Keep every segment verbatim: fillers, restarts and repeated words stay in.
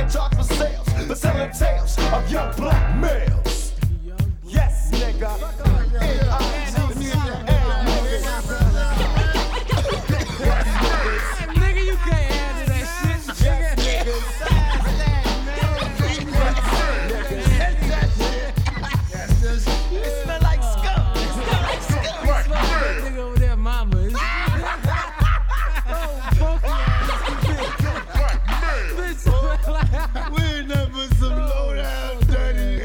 can't charge for sales, but selling tales of young black males. Yes, nigga. N I G C A, Nigga, you can't handle that shit. yes, niggas. It smell like skunk. It smell like skunk. Nigga over there, mama. We ain't never some low down dirty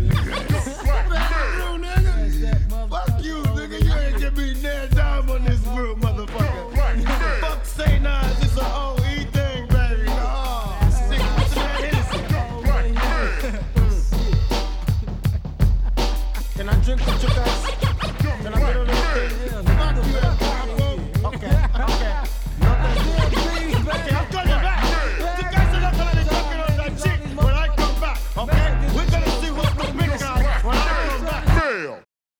Fuck you, nigga. You ain't get me near dime on this group, motherfucker. Fuck Saint Nines, it's a O E thing, baby. Oh, stick to that Hennessy. Can I drink what you guys